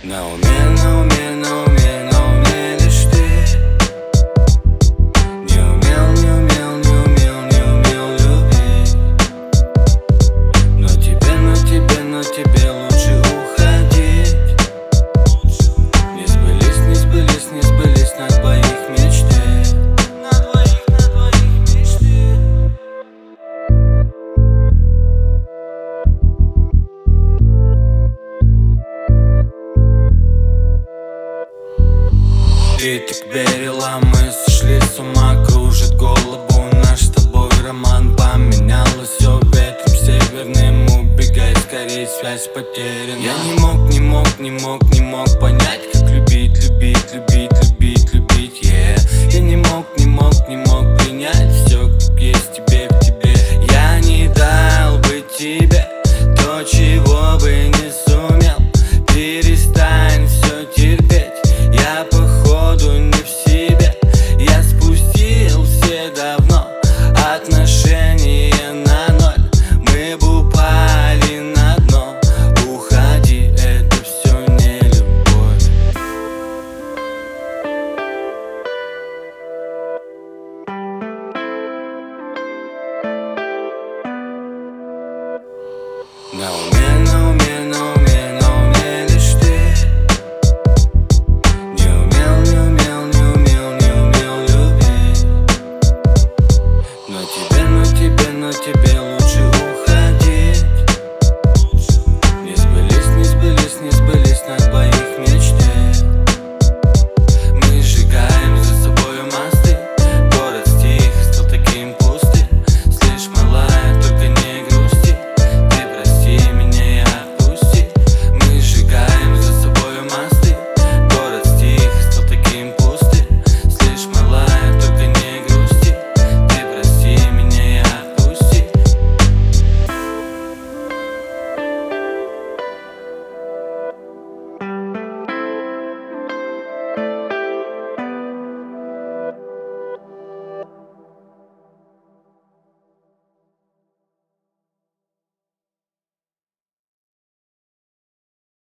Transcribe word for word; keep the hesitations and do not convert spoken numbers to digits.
На уме, на уме, на уме, на уме лишь ты. Не умел, не умел, не умел, не умел любить. Но тебе, но тебе, но тебе лучше уходить. Не сбылись, не сбылись, не сбылись на двоих мечты. На двоих, на двоих мечты. Ты так верила, мы сошли с ума, кружит голову наш с тобой роман. Поменялось все ветром северным, убегай скорей, связь потеряна. Я не мог, не мог, не мог, не мог понять, как любить, любить, любить, любить.